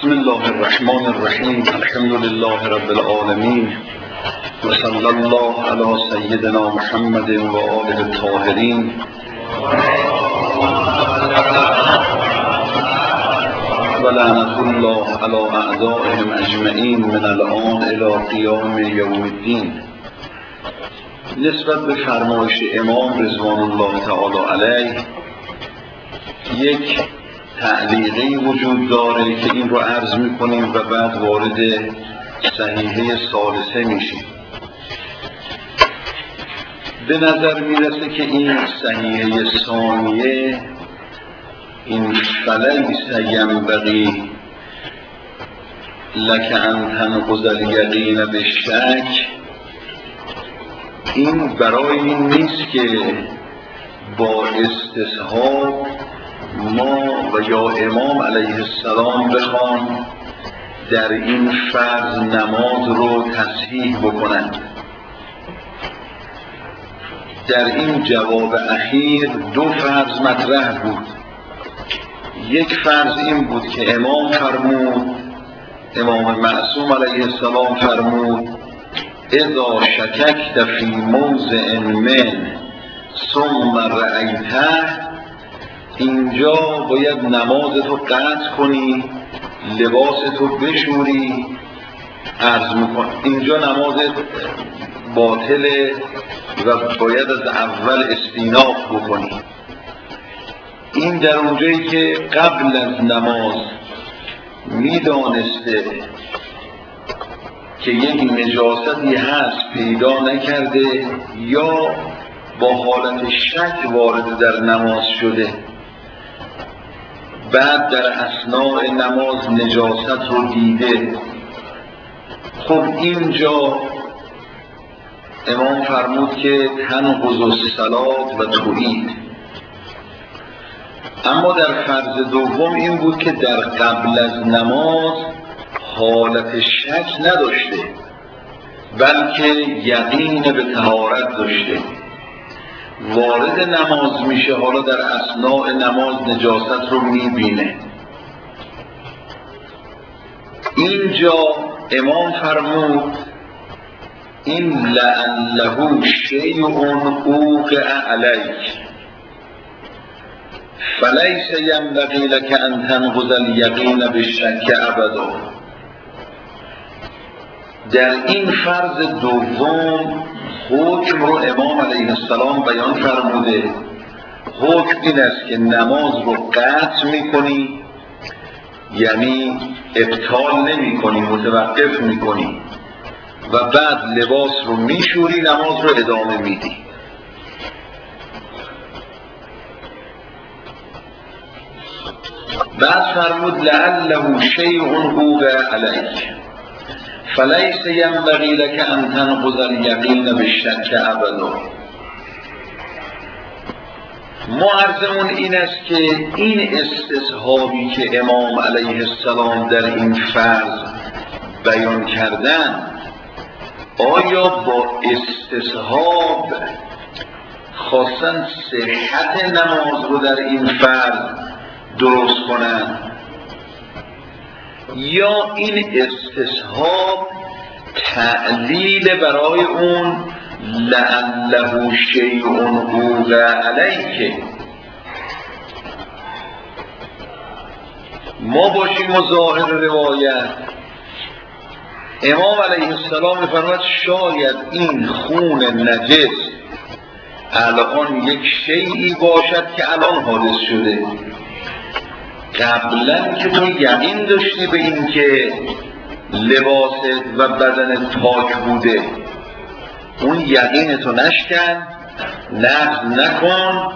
بسم الله الرحمن الرحیم. الحمد لله رب العالمین و صلی الله علی سیدنا محمد و آله الطاهرین. و لعنت الله علی اعدائهم اجمعین من الآن الی قیام یوم الدین. نسبت به فرمایش امام رضوان الله تعالی علیه یک تعلیقی وجود داره که این رو عرض میکنیم و بعد وارد صحیحه ثالثه میشیم. به نظر میرسه که این صحیحه ثانیه، این فلیس ینبغی لک ان تنقض الیقین بالشک، این برای این نیست که با استصحاب ما و یا امام علیه السلام بخوان در این فرض نماز رو تصحیح بکنند. در این جواب اخیر دو فرض مطرح بود. یک فرض این بود که امام فرمود، امام معصوم علیه السلام فرمود اذا شککت فی موضع من ثم رأیته، اینجا باید نمازتو قطع کنی، لباستو بشوری، عرض میکن اینجا نمازت باطله و باید از اول استیناف بکنی. این در اونجایی که قبل از نماز میدانسته که یک نجاستی هست پیدا نکرده یا با حالت شک وارد در نماز شده، بعد در اثناء نماز نجاست رو دیده، خب اینجا امام فرمود که تنقض الصلاة و تعید. اما در فرض دوم این بود که در قبل از نماز حالت شک نداشته بلکه یقین به طهارت داشته، وارد نماز میشه، حالا در اثناء نماز نجاست رو میبینه. اینجا امام فرمود این لعله شیء اوقع علیک فلیس ینبغی لک ان تنقض الیقین بالشک ابدا. در این فرض دوم حکم رو امام علیه السلام بیان فرموده. حکم این است که نماز رو قطع میکنی، یعنی ابطال نمی کنی، متوقف میکنی و بعد لباس رو میشوری، نماز رو ادامه میدی. بعد فرمود لعله شیء اوقع علیک فلیس ینبغی لک ان تنقض الیقین بالشک ابدا. ما عرضمون این است که این استصحابی که امام علیه السلام در این فرض بیان کردن، آیا با استصحاب خواستن صحت نماز رو در این فرض درست کنن، یا این استصحاب تعلیل برای اون لعله شیء اوقع علیک؟ ما باشیم ظاهر روایت امام علیه السلام می‌فرماید شاید این خون نجس الان یک شیئی باشد که الان حادث شده، قبلا که تو یقین داشتی به این که لباست و بدن پاک بوده، اون یقینتو نشکن، نقض نکن،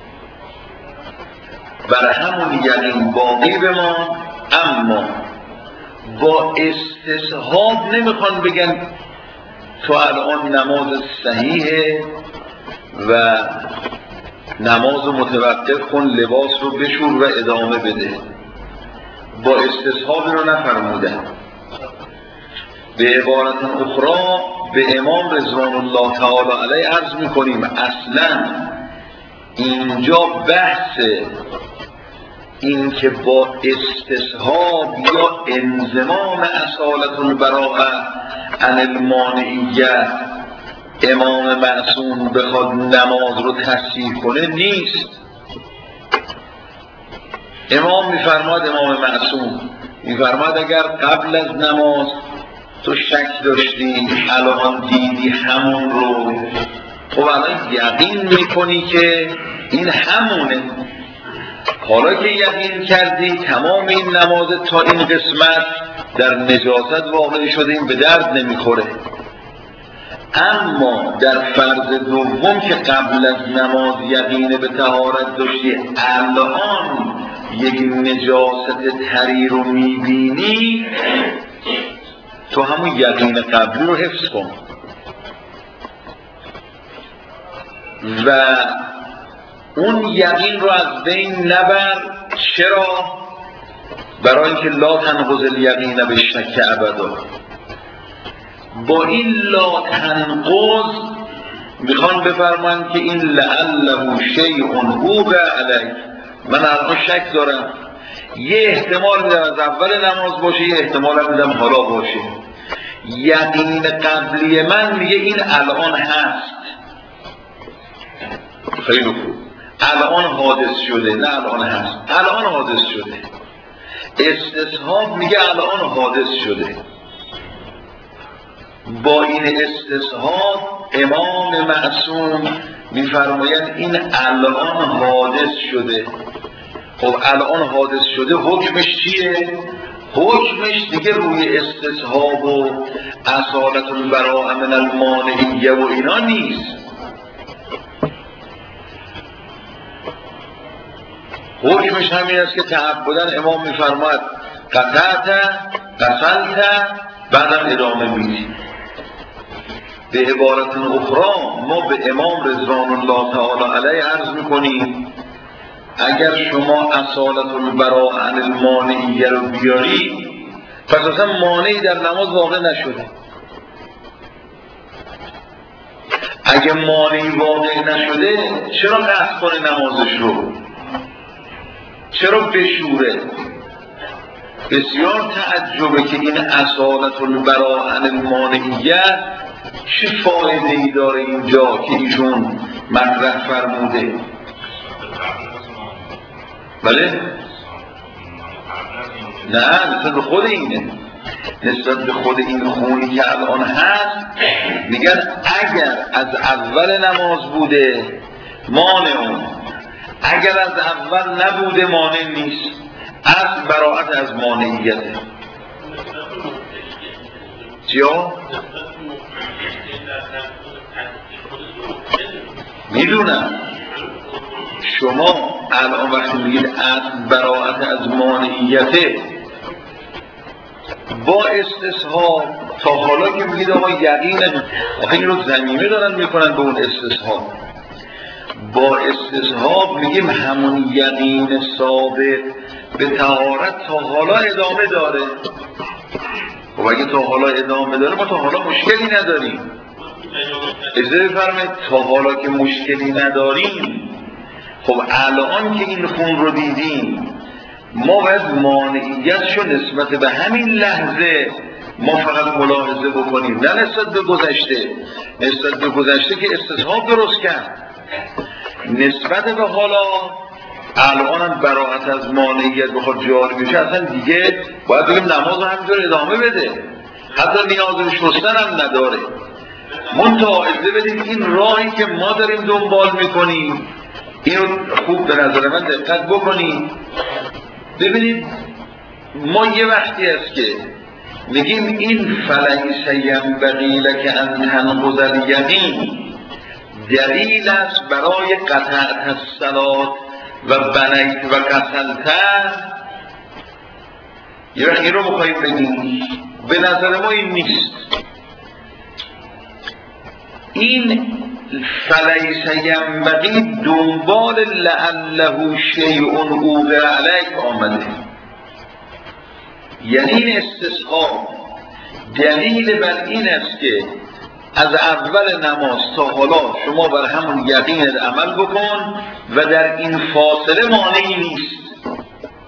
بر همون یقین باقی بمان. اما با استصحاب نمیخوان بگن تو الان نماز صحیحه و نماز رو متوقف کن، لباس رو بشور و ادامه بده. با استصحاب رو نفرمودن. به عبارت اخرى به امام رضوان الله تعالی علیه عرض میکنیم اصلا اینجا بحث این که با استصحاب یا انضمام اصالت البراءه عن المانعیه امام معصوم بخواد نماز رو تصحیح کنه نیست. امام میفرماد، امام معصوم میفرماد اگر قبل از نماز تو شک داشتی الان دیدی همون رو، خب الان یقین میکنی که این همونه. حالا که یقین کردی تمام این نماز تا این قسمت در نجاست واقع شده، این به درد نمیخوره. اما در فرض دوم که قبل از نماز یقین به طهارت داشتی، الان یک نجاست طری رو میبینی، تو همون یقین قبلی رو حفظ کن و اون یقین رو از بین نبر. چرا؟ برای اینکه لا تنقض الیقین بالشک ابدا. با این لا تنقض میخوان بفرمان که این لعله شیء اوقع علیک، من الان شک دارم، یه احتمال میدم از اول نماز باشه، یه احتمال میدم حالا باشه. یقین قبلی من میگه این الان هست. خیلی خوب، الان حادث شده، نه الان هست، الان حادث شده. استصحاب میگه الان حادث شده. با این استصحاب امام معصوم میفرماید این الان حادث شده. خب الان حادث شده حکمش چیه؟ حکمش دیگه روی استصحاب و اصالت البراءه من المانعیه و اینا نیست. حکمش همین است که تعبداً امام میفرماید قطعت قتلت، بعدم ادامه میدیم. به عبارت اخرى ما به امام رضوان الله تعالی علیه عرض میکنیم اگر شما اصالت البراءه عن المانعیه رو بیاری، پس اصلا مانعی در نماز واقع نشده. اگه مانعی واقع نشده چرا قطع کنه نمازش رو؟ چرا بشوره؟ بسیار تعجبه که این اصالت البراءه عن المانعیه چه فایده ای داره اینجا که ایشون مطرح فرموده. بله؟ نه، نسبت به خود اینه، نسبت به خود این خونی که الان هست میگن اگر از اول نماز بوده مانع، اگر از اول نبوده مانع نیست. از براءت از مانعیته. چیا؟ میدونم شما الان وقتی میگید از براءت از مانعیته با استصحاب، تا حالا که میگید آقا یقین، آخه این رو ضمیمه دارن میکنن به اون استصحاب. با استصحاب میگیم همون یقین ثابت به طهارت تا حالا ادامه داره. خب اگه تا حالا ادامه داره ما تا حالا مشکلی نداریم. اجازه بفرمایید تا حالا که مشکلی نداریم، خب الان که این خون رو دیدیم ما باید مانعیتشو نسبت به همین لحظه ما فقط ملاحظه بکنیم، نه نسبت به گذشته. نسبت به گذشته که استصحاب درست کرد، نسبت به حالا الان هم براءت از مانعیت بخواد جاری بشه اصلا دیگه باید بگیم نماز رو همینجور ادامه بده، حتی نیاز به شستن هم نداره. منتها اجازه بدیم این راهی که ما داریم دنبال میکنیم اینو خوب به نظر من دقت بکنیم. ببینید ما یه وقتی هست که میگیم این فلیس ینبغی لک ان تنقض الیقین دلیل است برای قطعت الصلاة و بنیت و قتلت. یه وقت این رو بخواهیم بگیم به نظر ما این نیست. این فلیس ینبغی دنبال لعله شیء اوقع علیک آمده، یعنی این استصحاب دلیل بر این است که از اول نماز تا حالا شما بر همون یقینت عمل بکن و در این فاصله مانعی نیست.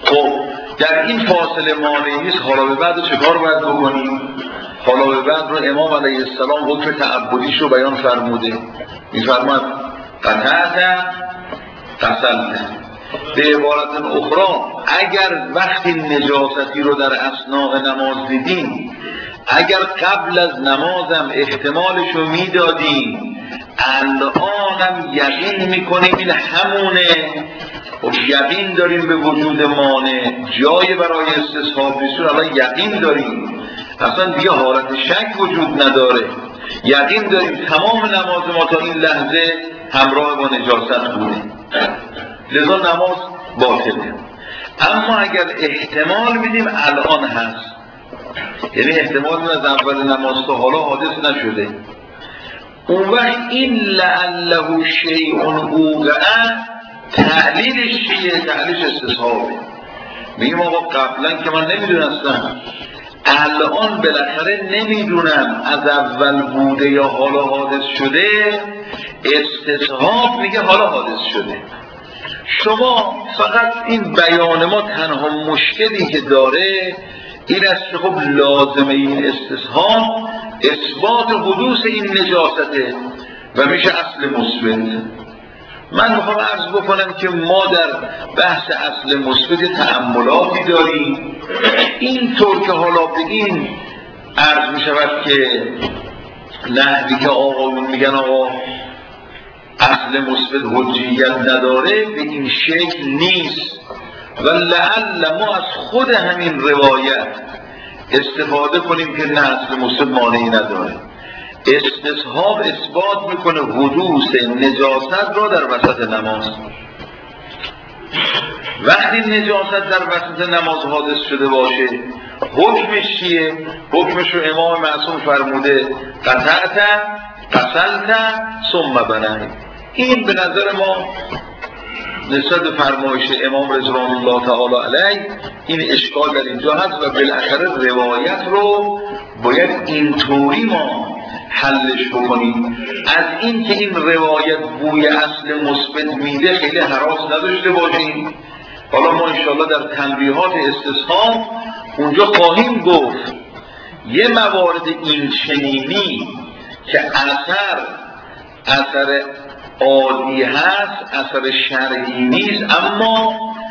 خب در این فاصله مانعی نیست. حالا به بعد چه کار باید بکنیم؟ حالا به بعد رو امام علیه السلام حکم تعبدیش رو بیان فرموده. میفرماد قطعت قسلت. به عبارت اخرى اگر وقتی نجاستی رو در اثناء نماز دیدیم، اگر قبل از نمازم احتمالش رو میدادیم، الانم یقین میکنیم این همونه، خب یقین داریم به وجود مانع، جای برای استصحاب نیست، الان یقین داریم اصلا دیگه حالت شک وجود نداره، یقین داریم تمام نماز ما تا این لحظه همراه با نجاست بوده، لذا نماز باطله. اما اگر احتمال میدیم الان هست، یعنی احتمال میدیم از اول نماز تا حالا حادث نشده، اون وقت این لعله شیء اوقع تعلیلش چیه؟ تعلیلش استصحابه. میگیم آقا قبلا که من نمیدونستم، الان بالاخره نمیدونم از اول بوده یا حالا حادث شده، استصحاب میگه حالا حادث شده. شما فقط این بیان ما تنها مشکلی که داره این است که خب لازمه این استصحاب اثبات حدوث این نجاسته و میشه اصل مثبت. من میخوام عرض بکنم که ما در بحث اصل مثبت تأملاتی داریم، اینطور که حالا بگیم عرض میشود که نحوی که آقایون میگن آقا اصل مثبت حجیت نداره، به این شکل نیست و لعل ما از خود همین روایت استفاده کنیم که نه اصل مثبت مانعی نداره. استصحاب اثبات میکنه حدوث نجاست را در وسط نماز. وقتی نجاست در وسط نماز حادث شده باشه حکمش چیه؟ حکمش رو امام معصوم فرموده قطعت قسلت ثم بنی. این به نظر ما نسبت به فرمایش امام رضوان الله تعالی علیه این اشکال در اینجا هست و بالاخره روایت رو باید اینطوری ما حلش بکنیم، از این که این روایت بوی اصل مثبت میده خیلی هراس نداشته باشیم. حالا ما انشاءالله در تنبیهات استصحاب اونجا خواهیم گفت یه موارد این چنینی که اثر عادی هست، اثر شرعی نیست، اما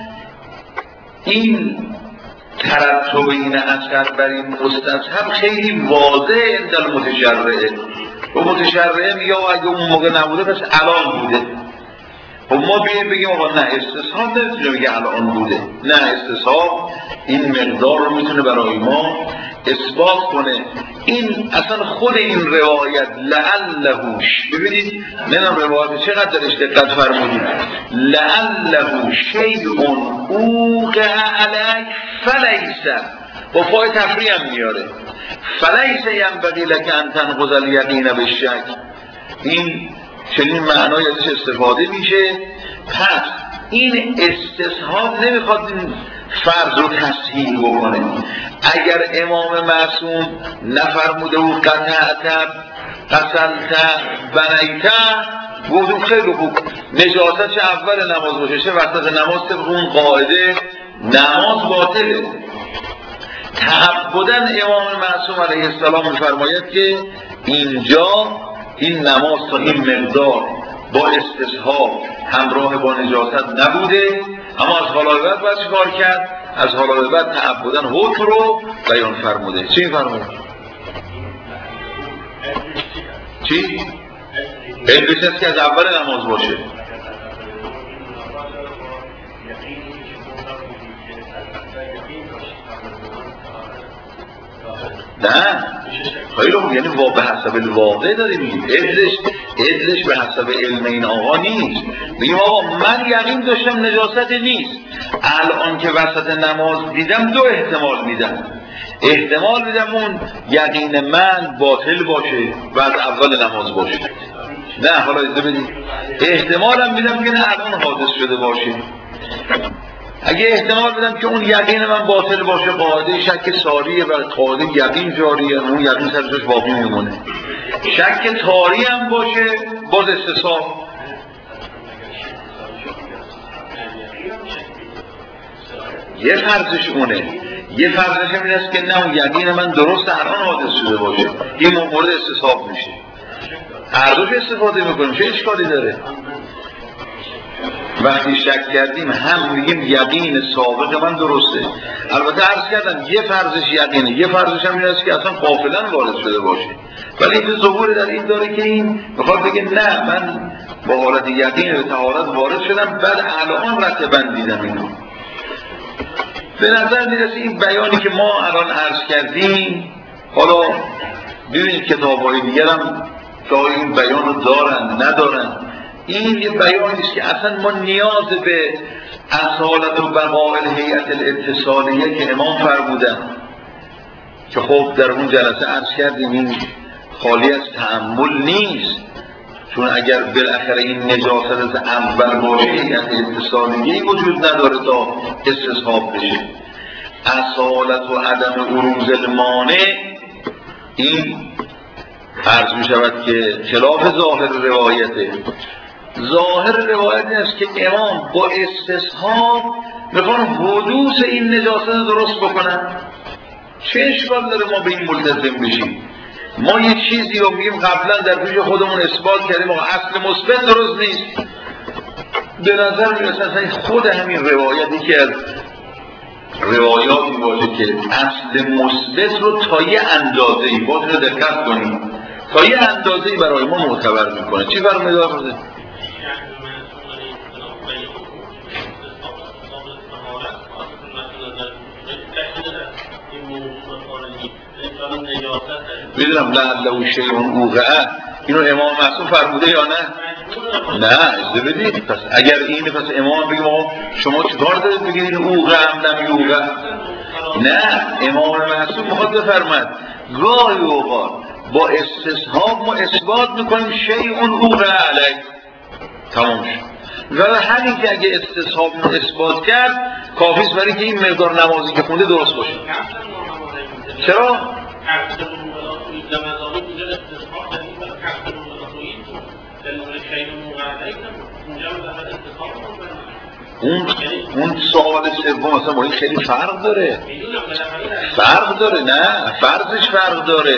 این ترتب این اثر بر این مستصحب خیلی واضح عند المتشرعه و متشرعه میگه اگه اون موقع نبوده پس الان بوده. و ما بگیم آقا نه استصحاب نمیتونه بگه الان بوده، نه استصحاب این مقدار رو میتونه برای ما اثبات کنه. این اصلا خود این روایت لعلهوش، ببینید نمیدونم روایت چقدر درش دقت فرمودید، لعله شیء اوقع علیک فلیس، با فای تفریح هم میاره، فلیس ینبغی لک ان تنقض الیقین بالشک. این چنین معنای ازش استفاده میشه. پس این استصحاب نمیخواد این فرض رو تصحیح بکنه. اگر امام معصوم نفرموده و قطعت قسلت بنیت گفتم خیلی خوب، نجاست چه اول نماز باشه چه وسط نماز طبق اون قاعده نماز باطله. تعبداً امام معصوم علیه السلام میفرماید که اینجا این نماز تا این مقدار با استصحاب همراه با نجاست نبوده، اما از حالا به بعد باید چه کار کرد؟ از حالا به بعد تعبداً حکم رو بیان فرموده. چی فرموده؟ چی؟ علمش هست که از اول نماز باشه. نه خیلی خوب، یعنی به حسب الواقع داریم میگیم، ادلش به حسب علم این آقا نیست. میگیم آقا من یقین داشتم نجاست نیست، الان که وسط نماز دیدم دو احتمال میدم، احتمال میدم اون یقین من باطل باشه و از اول نماز باشه، نه حالا اجازه بدید احتمالم میدم که نه الان حادث شده باشه. اگه احتمال بدم که اون یقین من باطل باشه، قاعده شک ساریه و قاعده یقین جاریه، اون یقین سرش باقی میمونه. شک تاری هم باشه باز استصحاب، یه فرضش اونه، یه فرضش این است که نه اون یقین من درست الان حادث شده باشه، این مورد استصحاب میشه. هر دوش استفاده میکنیم، چه اشکالی داره؟ وقتی شک کردیم هم میگیم یقین سابق من درسته. البته عرض کردم یه فرضش یقینه، یه فرضش هم این است که اصلا غافلا وارد شده باشه، ولی این ظهور در این داره که این بخواد بگه نه من با حالت یقین به طهارت وارد شدم، بعد الان رتباً دیدم اینو. به نظر میرسه این بیانی که ما الان عرض کردیم، حالا ببینید کتاب‌های دیگر هم جای این بیان رو دارن ندارن، این یه بیانی است که اصلا ما نیاز به اصالت و بقاء الهیئة الاتصالیه که امام فرمودن که خب در اون جلسه عرض کردیم این خالی از تأمل نیست، چون اگر بالاخره این نجاست اول باشه هیئت اتصالیه‌ای وجود نداره تا استصحاب بشه. اصالت و عدم اروز المانع این عرض می شود که خلاف ظاهر روایته. ظاهر روایت این است که امام با استصحاب میخوان حدوث این نجاست درست بکنن. چه اشکال داره ما به این ملتزم بشیم؟ ما یه چیزی رو میگیم قبلا در پیش خودمون اثبات کردیم و اصل مثبت درست نیست. به نظر میرسه خود همین روایتی که از روایاتی باشه که اصل مثبت رو تا یه اندازه‌ای باید رو دقت کنیم، تا یه اندازه‌ای برای ما معتبر میکنه. چی فرمایده آقا؟ میدونم لعله شیء وقع، اینو امام معصوم فرموده یا نه؟ نه اجازه بدید. پس اگر اینه پس امام بگیم آقا شما چیکار دارید بگید وقع ام لم یوقع؟ نه، امام معصوم میخواد بفرماید گاهی اوقات با استصحاب ما اثبات میکنیم شیء وقع علیه، تمام شد. و همین که اگه استصحاب اثبات کرد کافیست برای که این مقدار نمازی که خونده درست باشه. چرا؟ اون سوال سوم مثلا با این خیلی فرق داره. نه فرضش فرق داره.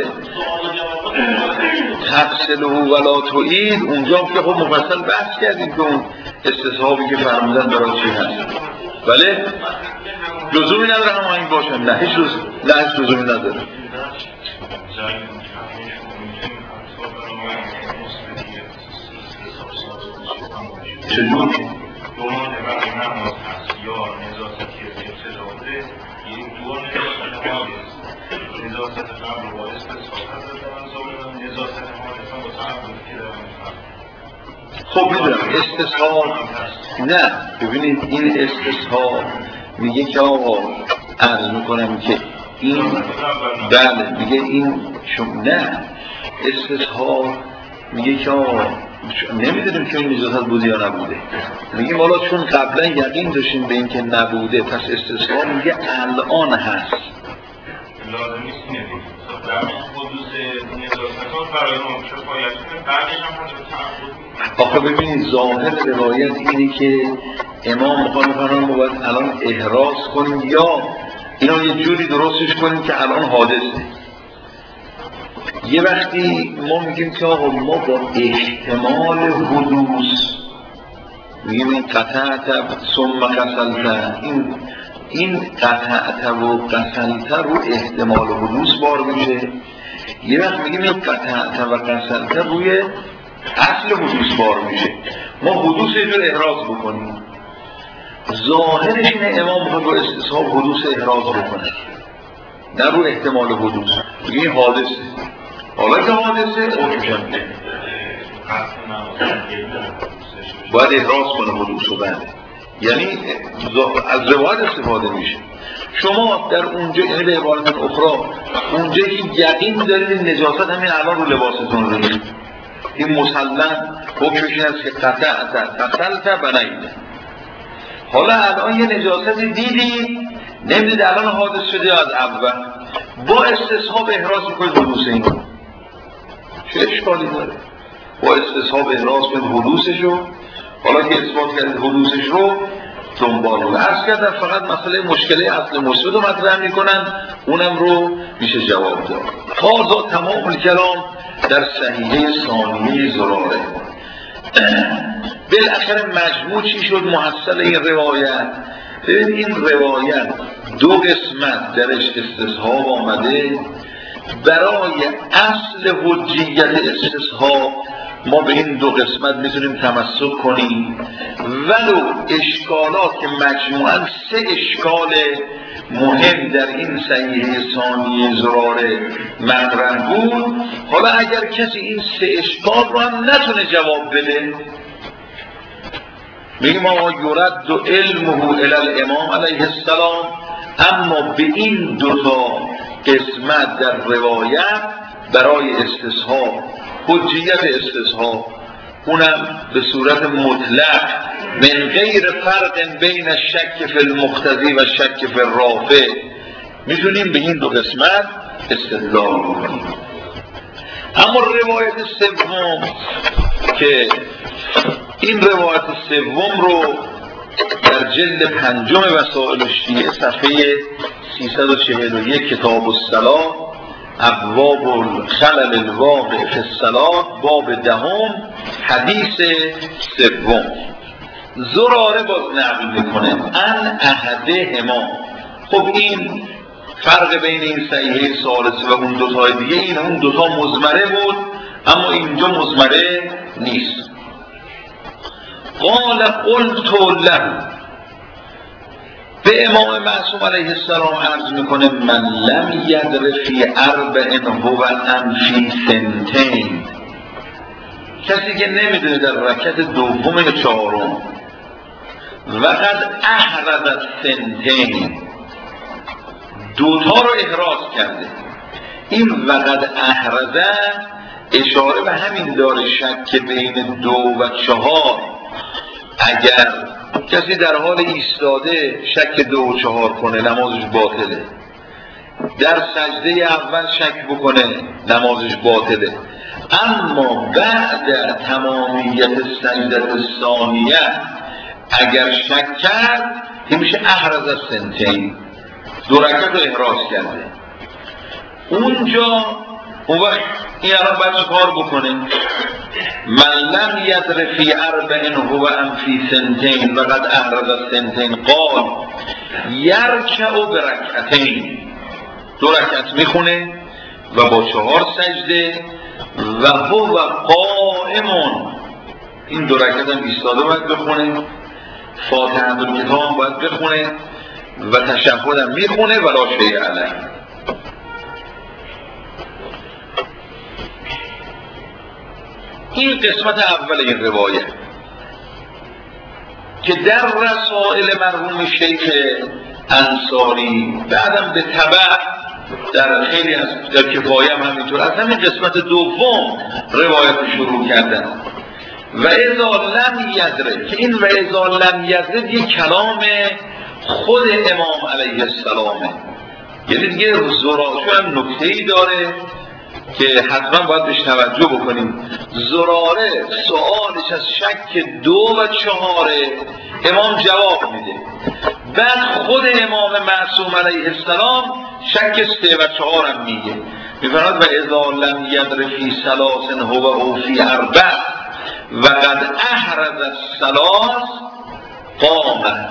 تفصیله ولا تعید اونجا که خب مفصل بحث کردیم که اون استصحابی که فرمودن برای چی هست، ولی لزومی نداره هم این باشن. نه هیچ لزومی نداره. چجور؟ دومان برای نماز هست یا نجاستی ابتداده، این دوان نجاست قبل و استصحاب هست در ظاهر نجاست حادثا با تعبد که در خب میدونم استصحاب نه. ببینید این استصحاب میگه که آقا عرض میکنم که این بله میگه این نه استصحاب میگه که آقا نمیدونیم که این نجاست بوده یا نبوده، میگیم حالا چون قبلا یقین داشتیم به این که نبوده پس استصحاب میگه الان هست. لازم نیست نبید در حدوث نجاستان برای ما شفایت بعدش هم آخه ببینید ظاهر روایت اینه که امام میخوان باید الان احراز کنیم یا اینا یه جوری درستش کنیم که الان حادثه. یه وقتی ما میگیم که آقا ما با احتمال حدوث میگیم این قطعت ثم قسلت، این قطعت و قسلت رو احتمال حدوث بار میشه. یه وقت میگیم این قطعت و قسلت روی اصل حدوث بار میشه. ما حدوث یه جور احراز بکنیم. ظاهرش اینه امام میخواد با استصحاب حدوث احراز بکنه، نه رو احتمال حدوث. میگه این حادثه، حالا که حادثه اوشوشن باید احراز کنه حدوث رو. بنده یعنی از روایت استفاده میشه. شما در اونجا یعنی به عبارت اخرى اونجا که یقین دارید این نجاست همین الان رو لباستون رو ریخت، این مسلم حکمش این است که قتلت بنیده. حالا الان یه نجاست دیدید نمیدید الان حادث شده از اول، با استصحاب احراز میکنید حدوث این. چه اشکالی داره؟ با استصحاب احراز کنید حدوثش رو. حالا که اثبات کردید حدوثش رو دنبال رو عرض کردم. فقط مسئله مشکله اصل مرشد رو مطرح میکنن، اونم رو میشه جواب داد. هذا تمام الکلام در صحیحه ثانیه زراره. بالاخره مجموع چی شد محصل این روایت؟ ببین این روایت دو قسمت درش استصحاب آمده. برای اصل حجیت استصحاب ما به این دو قسمت میتونیم تمسک کنیم، ولو اشکالات که مجموعاً 3 اشکال مهم در این صحیحه ثانیه زراره مطرح بود. حالا اگر کسی این 3 اشکال رو هم نتونه جواب بده، میگیم آقا یرد و علمه الی الامام علیه السلام، اما به این 2 قسمت در روایت برای استصحاب حجیت استصحاب، اونم به صورت مطلق من غیر فرق بین الشک فی المقتضی و شک فی الرافع، میتونیم به این 2 قسمت استدلال کنیم. اما روایت سوم که این روایت سوم رو در جلد 5 وسائل الشیعه صفحه 341 کتاب الصلاة ابواب الخلل الواقع فی الصلاة باب 10 حدیث 3 زراره باز نقل میکنه ان احدهما. خب این فرق بین این صحیحه ثالثه و اون 2 تای دیگه، این اون 2 تا مضمره بود اما اینجا مضمره نیست. قال قلت له، به امام معصوم علیه السلام عرض میکنه من لم یدر فی 4 هو ام فی 2، کسی که نمیدونه در رکعت دوم یا 4 و قد احرز 2 دوتا رو احراز کرده. این وقد احرزه اشاره به همین داره، شک بین 2 و 4. اگر کسی در حال ایستاده شک 2 و 4 کنه نمازش باطله، در سجده اول شک بکنه نمازش باطله، اما بعد تمامیت سجده ثانیه اگر شک کرد که میشه احرز از 2 رکعت رو احراز کرده. اونجا اون وقت این الان باید کار بکنه من لم یدر فی 4 هو ام فی 2 و قد احرز از 2 قال یرکع برکعتین، 2 رکعت میخونه و با 4 سجده و هو قائم، این 2 رکعت هم ایستاده باید بخونه، فاتحه الکتاب باید بخونه و تشهد هم میخونه ولا شیء علیه. این قسمت اول این روایت که در رسائل مرحوم شیخ انصاری بعدم به تبع در خیلی از در کفایه هم همینطور از همین قسمت دوم روایت شروع کردن. و اذا لم یدره که این و اذا لم یدره یک کلام خود امام علیه السلامه، یعنی دیگه زراره هم نکته‌ای داره که حتما باید بهش توجه بکنیم. زراره سوالش از شک 2 و 4 امام جواب میده، بعد خود امام معصوم علیه السلام شک 3 و 4 هم میگه، میفرماید و اذا لم یدر فی 3 هو او فی 4 و قد احرز الثلاث قام،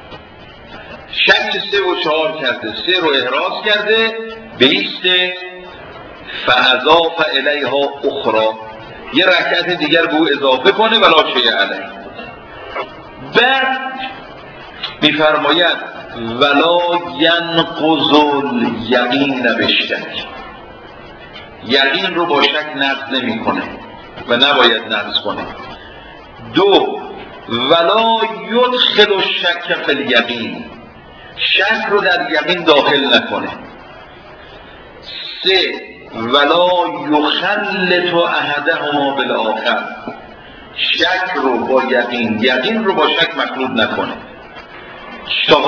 شک 3 و 4 کرده، 3 رو احراز کرده بیسته، فاضاف الیها اخرى، یه رکعت دیگر به او اضافه کنه ولا شیء علیه. بعد میفرماید ولا ینقض الیقین بالشک، یقین رو با شک نقض نمی کنه و نباید نقض کنه. 2 ولا یدخل الشک فی الیقین، شک رو در یقین داخل نکنه. 3 ولا یخلط احدهما بالآخر، شک رو با یقین، یقین رو با شک مخلوط نکنه. 4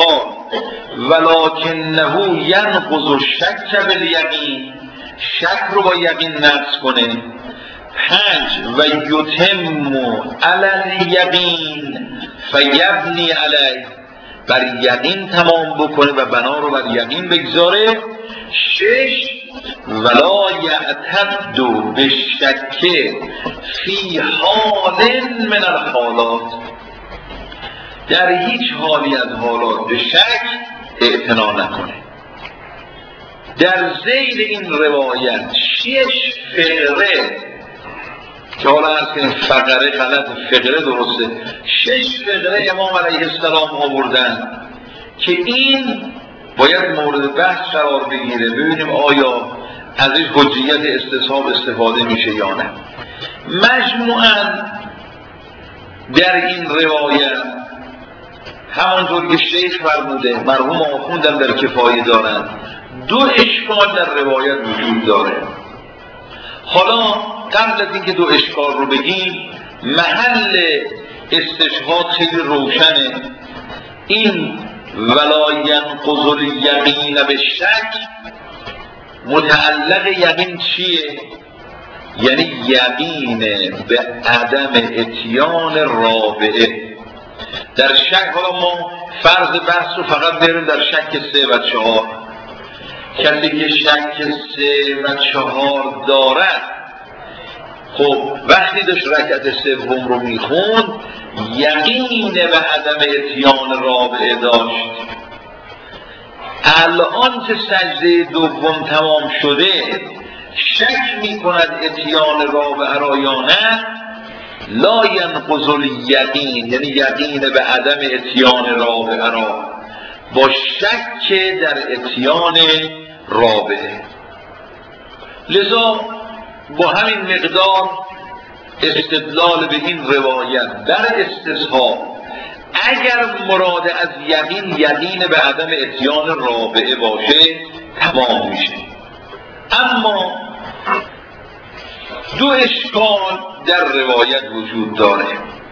ولکنه ینقض الشک بالیقین، شک رو با یقین نقض کنه. 5 و یتم علی الیقین فیبنی علیه، بر یقین تمام بکنه و بنا رو بر یقین بگذاره. 6 ولا یعتد بالشک فی حال من الحالات، در هیچ حالی از حالات به شک اعتنا نکنه. در ذیل این روایت 6 فقره که حالا از که فقره غلط، فقره درسته، 6 فقره امام علیه السلام آوردن که این باید مورد بحث قرار بگیره، ببینیم آیا ازش حجیت استصحاب استفاده میشه یا نه. مجموعاً در این روایت همانطور که شیخ فرموده، مرحوم آخوندم در کفایه دارند، 2 اشکال در روایت وجود داره. حالا قبل از اینکه 2 اشکال رو بگیم، محل استشهاد خیلی روشنه. این ولا ینقض الیقین بالشک متعلق یقین چیه؟ یعنی یقین به عدم اتیان رابعه. در شک، حالا ما فرض بحث رو فقط بریم در شک 3 و 4. کسی که شک 3 و 4 دارد، خب وقتی داشت رکعت سوم رو میخوند یقین به عدم اتیان رابعه داشت. الان که سجده دوم تمام شده شک میکند اتیان رابعه را یا نه، لا ینقض الیقین، یعنی یقین به عدم اتیان رابعه را با شک در اتیان رابعه. لذا با همین مقدار استدلال به این روایت در استصحاب، اگر مراد از یقین یقین به عدم اتیان رابعه باشه تمام میشه. اما 2 اشکال در روایت وجود داره.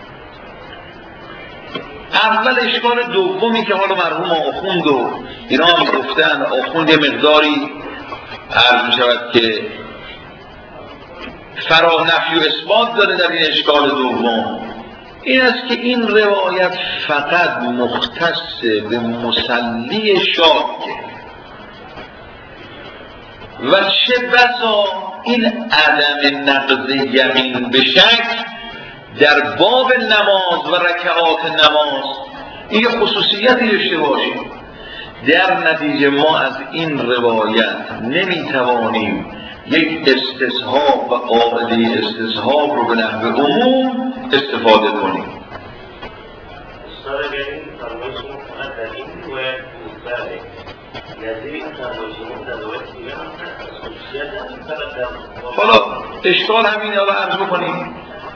اول اشکال دومی که حالا مرحوم آخوند و اینا هم گفتن، آخوند یه مقداری عرض می شود که فرا نفی و اثبات داره در این اشکال دوم، این است که این روایت فقط مختص به مصلی شاکه و چه بسا این عدم نقض یقین به شک در باب نماز و رکعات نماز این خصوصیتی داشته باشه. در نتیجه ما از این روایت نمیتوانیم یک استصحاب و قاعده استصحاب رو به نحو عموم استفاده کنیم. استاد اگر این فرمایشون فقط در این روایت مستره نظیر این فرمایشون در روایت دیگه هم خصوصیت هم فقط در حالا اشکال همین رو عرض بکنیم.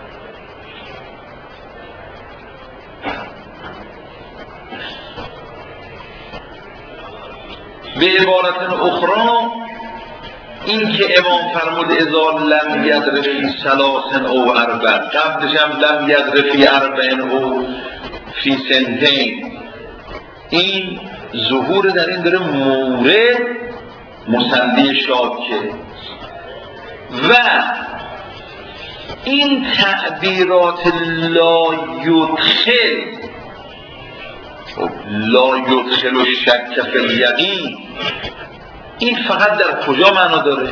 به عبارت اخرى این که امام فرمود اذا لم یدر فی 3 او 4، قبلش هم لم یدر فی 4 او فی 2، این ظهور در این داره مورد مصلی شاکه و این تعبیرات لا یدخل الشک فی الیقین، این فقط در کجا معنا داره؟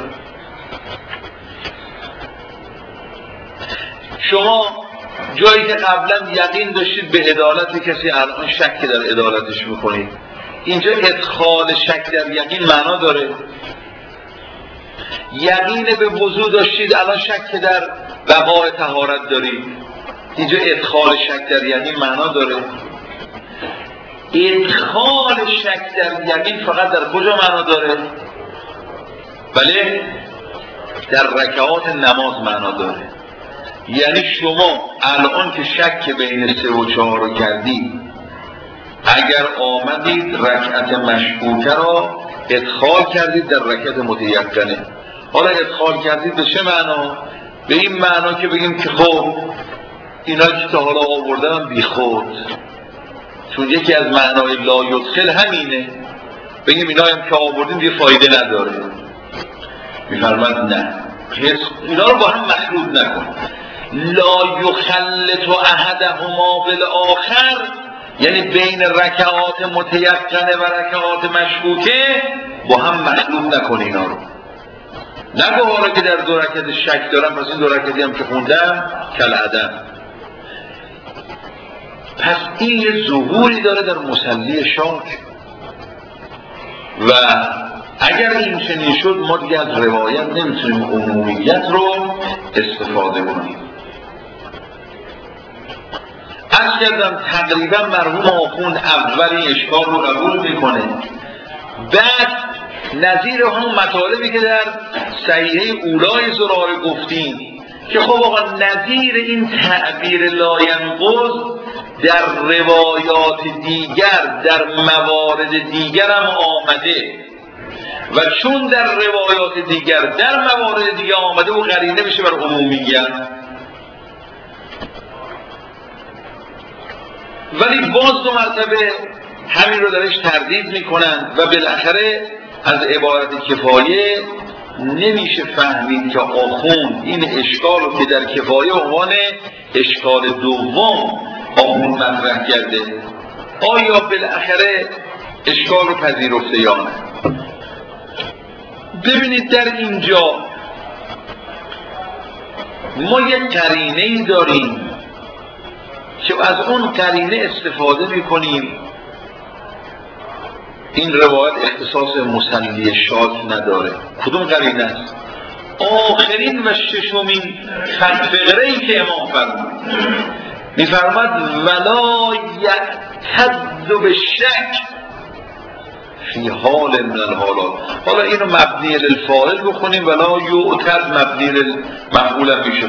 شما جایی که قبلا یقین داشتید به عدالت کسی الان شک در عدالتش میکنید، اینجا ادخال شک در یقین معنا داره؟ یقین به وضو داشتید الان شک در بقاء طهارت دارید، اینجا ادخال شک در یقین معنا داره؟ ادخال شک در یقین فقط در کجا معنا داره؟ بله در رکعات نماز معنا داره. یعنی شما الان که شک بین 3 و 4 رو کردید، اگر آمدید رکعت مشکوکه را ادخال کردید در رکعت متیقنه. حالا ادخال کردید به چه معنا؟ به این معنا که بگیم که خب اینا که تا حالا آوردن بی خود، چون یکی از معنای لا یدخل همینه، بگیم اینا هم که آوردیم دیگه فایده نداره. میفرمند نه، اینا رو با هم مخلوط نکن. لا یخلط احدهما بالآخر یعنی بین رکعات متیقنه و رکعات مشکوکه با هم مخلوط نکنه اینا رو. نگو حالا که در 2 رکعت شک دارم پس این 2 رکعتی هم که خوندم کالعدم. پس این یه ظهوری داره در مصلی شاک و اگر این چنین شد ما دیگه از روایت نمیتونیم عمومیت رو استفاده کنیم. عرض کردم تقریبا مرحوم آخوند اول این اشکال رو قبول میکنه، بعد نظیر هم مطالبی که در صحیحه اولای زراره گفتیم که خب آقا نظیر این تعبیر لاینقض در روایات دیگر در موارد دیگر هم آمده و چون در روایات دیگر در موارد دیگر آمده و قرینه میشه بر عمومیت. ولی باز 2 مرتبه همین رو درش تردید میکنن و بالاخره از عبارت کفایه نمیشه فهمید که آخوند این اشکال رو که در کفایه عنوان اشکال دوم آخوند مطرح کرده آیا بالاخره اشکال رو پذیرفته یا نه. ببینید در اینجا ما یک قرینه‌ای داریم که از اون قرینه استفاده میکنیم. این روایت اختصاص مصلی شاک نداره. کدوم قرینه است؟ آخرین و ششمین فقره‌ای که امام فرمود میفرماد ولا یعتد بالشک فی حال من الحالات. حالا اینو مبنی للفاعل بخونیم ولا یعتد مبنی للمفعول میشه.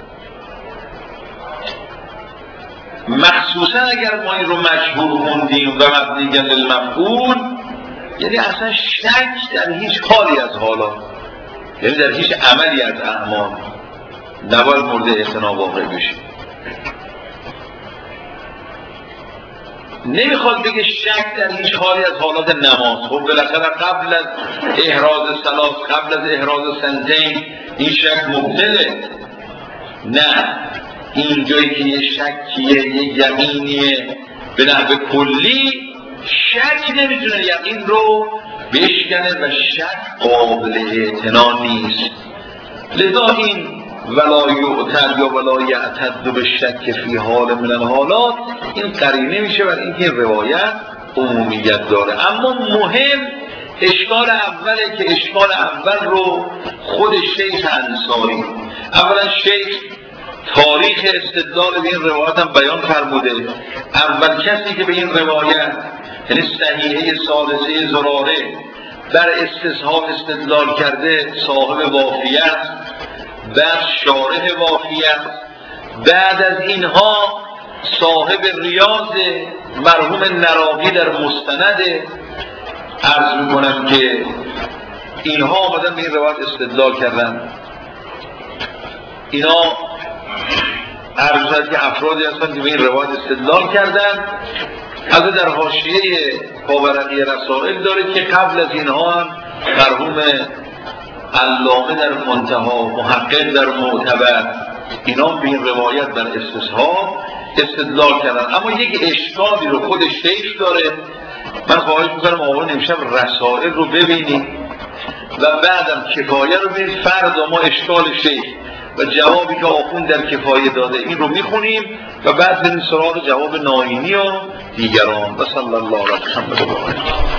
مخصوصا اگر ما این رو مجهول خوندیم و مبنی للمفعول یعنی اصلا شک در هیچ حالی از حالات، یعنی در هیچ عملی از اعمال نباید مورد اعتنا واقع بشه. نمیخواد بگه شک در هیچ حالی از حالات نماز. خب بالاخره قبل از احراز ثلاث قبل از احراز سنتین این شک مبطله. نه، این جایی که یه شکیه یه یقینیه به نحو کلی شک نمیتونه یقین رو بشکنه و شک قابل اعتنا نیست. لذا این ولا یعتد یا ولا یعتد بالشک فی حال من الحالات این قرینه میشه بر اینکه روایت عمومیت داره. اما مهم اشکال اوله که اشکال اول رو خود شیخ انصاری اولا شیخ تاریخ استدلال به این روایت هم بیان فرموده. اول کسی که به این روایت یعنی صحیحه ثالثه زراره بر استصحاب استدلال کرده صاحب وافیه است، بعد شارح وافیه است، بعد از اینها صاحب ریاض مرحوم نراقی در مستنده. عرض میکنم که اینها آمدن به این روایت استدلال کردن. اینا عرض شد که افرادی هستن که به این روایت استدلال کردن. از در حاشیه پاورقی رسائل داره که قبل از اینها هم مرحوم علامه در منتها محقق در معتبر اینا به این روایت در استصحاب استدلال کردن. اما یک اشکالی رو خود شیخ داره. من خواهش میکنم آقایون امشب رسائل رو ببینید و بعدم کفایه رو ببینید. فردا ما اشکال شیخ و جوابی که آخوند در کفایه داده این رو میخونیم و بعد بریم سراغ جواب ناینی و دیگران. و صلی الله علیه و سلم.